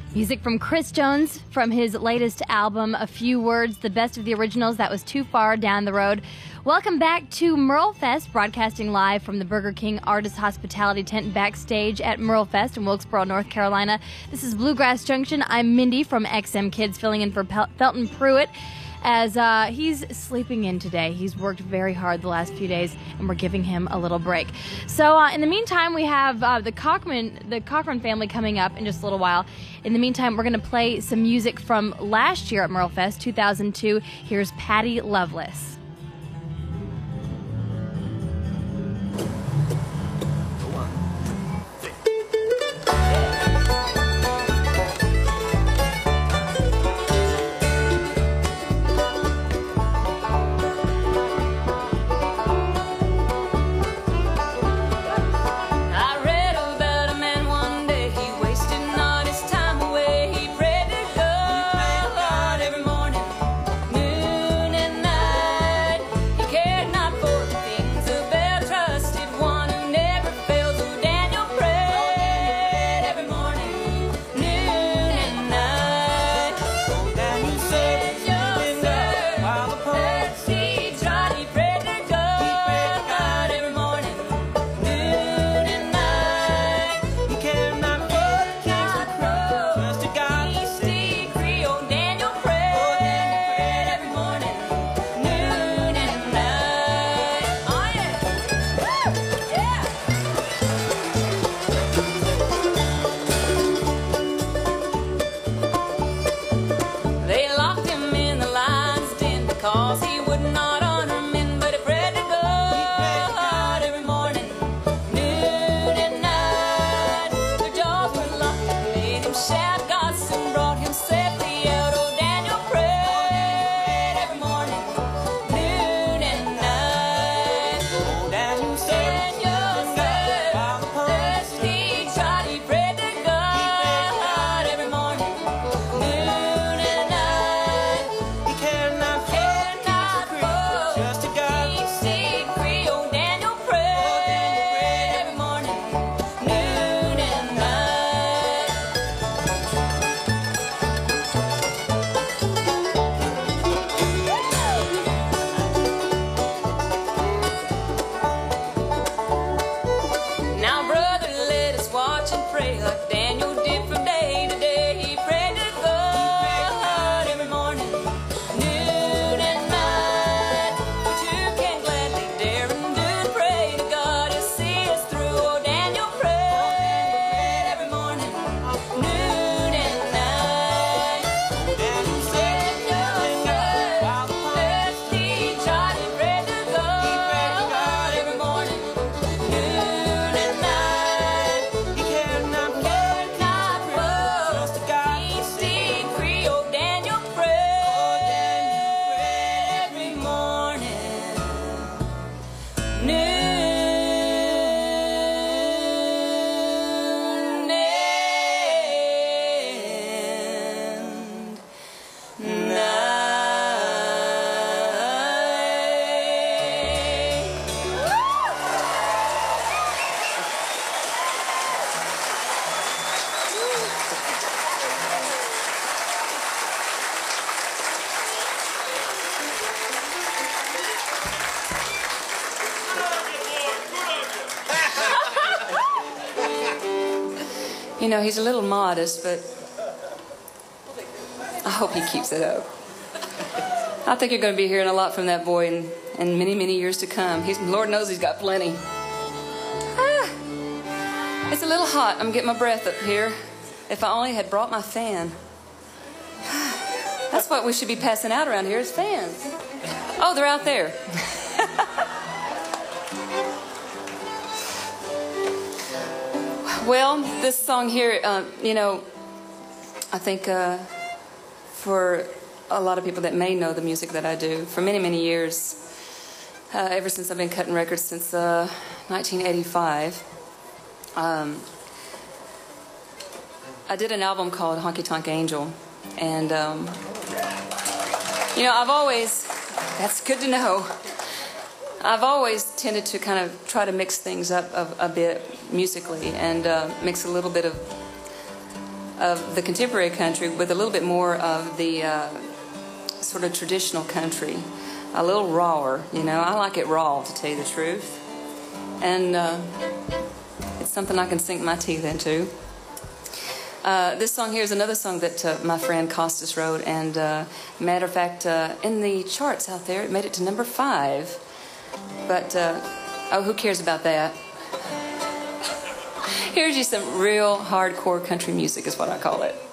Music from Chris Jones from his latest album, A Few Words, the best of the originals. That was Too Far Down the Road. Welcome back to Merlefest, broadcasting live from the Burger King Artist Hospitality Tent backstage at Merlefest in Wilkesboro, North Carolina. This is Bluegrass Junction. I'm Mindy from XM Kids, filling in for Felton Pruitt as he's sleeping in today. He's worked very hard the last few days, and we're giving him a little break. So in the meantime, we have the Cochran family coming up in just a little while. In the meantime, we're going to play some music from last year at Merlefest, 2002. Here's Patty Loveless. You know, he's a little modest, but I hope he keeps it up. I think you're going to be hearing a lot from that boy in many, many years to come. Lord knows he's got plenty. It's a little hot. I'm getting my breath up here. If I only had brought my fan. That's what we should be passing out around here is fans. Oh, they're out there. Well, this song here, you know, I think for a lot of people that may know the music that I do, for many, many years, ever since I've been cutting records since 1985, I did an album called Honky Tonk Angel, and, you know, I've always, that's good to know, I've always tended to kind of try to mix things up a bit musically and mix a little bit of of the contemporary country with a little bit more of the sort of traditional country, a little rawer. You know, I like it raw, to tell you the truth, and it's something I can sink my teeth into. This song here is another song that my friend Costas wrote, and matter of fact, in the charts out there, it made it to number 5. But oh, who cares about that? Here's you some real hardcore country music, is what I call it.